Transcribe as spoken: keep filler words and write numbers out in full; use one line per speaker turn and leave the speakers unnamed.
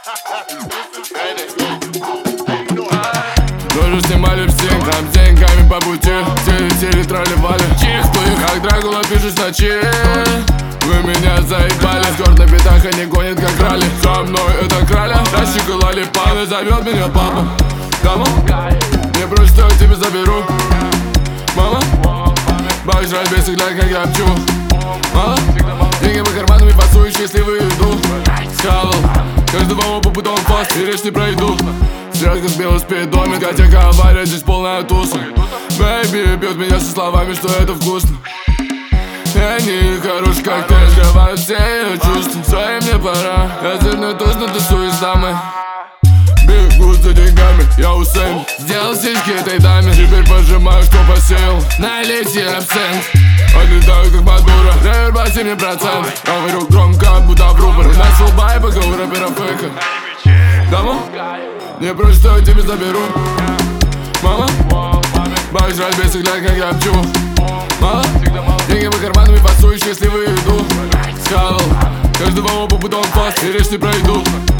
Тоже снимали псинком, деньгами по пути. Телетели, тролливали. Чих, плых, как Дракула пишешь ночи. Вы меня заебали. Скоро на битах они гонят как ралли. Со мной это краля. Расщеголали паны, зовет меня папа. Дома? Не прочь, что я тебе заберу. Мама? Бабушка жрать без взгляд, как я пчу. Мало? Деньги по карманам и фасую счастливую еду. Скалал каждого по бутон фаст, и речь не пройду. Стрелка сбила спидометр, котика авария, здесь полная туса. Бэйби бьет меня со словами, что это вкусно. Они хороший коктейль, скрывают все ее чувства. Своим мне пора, я сильно точно тусуюсь с дамой. Бегу за деньгами, я Усейн. Сделал сиськи этой даме, теперь пожимаю, что посеял. Налейте абсент, отлетаю как Мадуро. Реверба семь процентов, говорю громко, будто в рупор. Начал байбака у рэпера фейка. Дома? Не прочь, что я тебе заберу. Мама? Бабушка жрать без взгляд, как я пчу. Мало? Деньги по карманам и фасую счастливую еду. Скалал каждого по бутон фаст, и речь не пройду.